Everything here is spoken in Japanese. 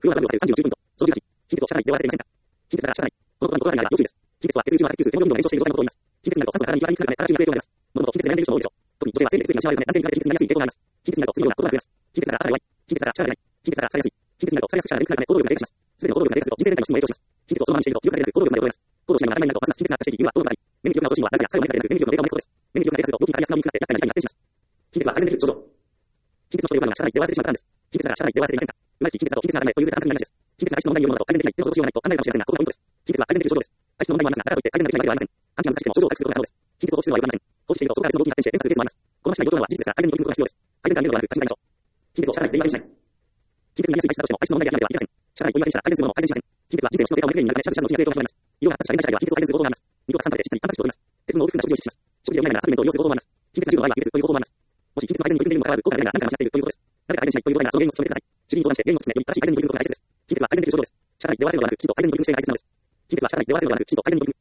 不要な部分を39ポイント。その18、非鉄を社内では忘れていませんか。非鉄なら社内。この言葉にご覧になる要注意です。非鉄は鉄10は90でも4秒の延長している状態のことを言います。非鉄になると酸素が体に2倍になるから中に影響があります。もともと非鉄で年齢症が多いでしょう。特に女性は生理で水分が失われるため男性に比べて非鉄になりやすい傾向があります。非鉄になると水量がことが増えます。非鉄なら朝が弱い。非鉄なら社が弱い。非鉄なら腐りやすい。非鉄になると腐りやすく社が眠くなるため行動力が低下します。すべての行動力が低下すると人生全体の質も影響します。非鉄をそのままにしていると記憶が出なく行動力が衰えます。行動しながら頭になるとますます非鉄なったしている理由は行動力があり、メモリ記憶の増進はなぜや作用の変化でなくメモリ記憶の低下のことです。メモリ記憶が低下すると動きが変わりやすくなりにくくなって厄介な事態に発展します。非鉄は改善できる症状。非鉄の人と呼ばれるのは社内で忘れてしまったからです。非鉄なら社内で忘れていませんか。いまいち非鉄だと非鉄ならないという絶対な話です。非鉄が質の問題によるものだと改善できない。手のことをしようがないと考えるかもしれませんが、ここがポイントです。非鉄は改善できる症状です。体質の問題もありますが、だからといって改善ができないわけではありません。完治が難しくても症状を回復することが可能です。非鉄を放棄するのはよくありません。放置しているとそこから別の動きに発展して変化するケースもあります。この話が要点は事実ですが、改善に取り組むことが必要です。改善から見るのではなく、確認しましょう。非鉄を社内で言い訳にしない。非鉄に見やすい体質だとしても、体質の問題が今では言いません。社内で言い訳したら改善するものを改善しません。非鉄は人生の質の低下をメインになるため、社の内の影響が始まります。医療が発達した現代社会では非鉄を改善する行動があります。肉をたくさん食べてしっかりタンパク質を取ります。鉄の濃縮な食事を実施します。食事で補いながらサプリメントを利用する方法もあります。非鉄が重度の場合は非鉄という方法もあります。もし非鉄の改善に取り組んでいるにもかかわらず効果が出ないが何か間違っているということです。なぜか改善しないということならその原因を突き止めてください。主治医に相談して原因を突き止め、より正しい改善に取り組むことが大切です。非鉄は改善できる症状です。社内で忘れるのではなく、きちんと改善に取り組む姿勢が大切なのです。非鉄は社内で忘れるのではなく、きちんと改善に取り組む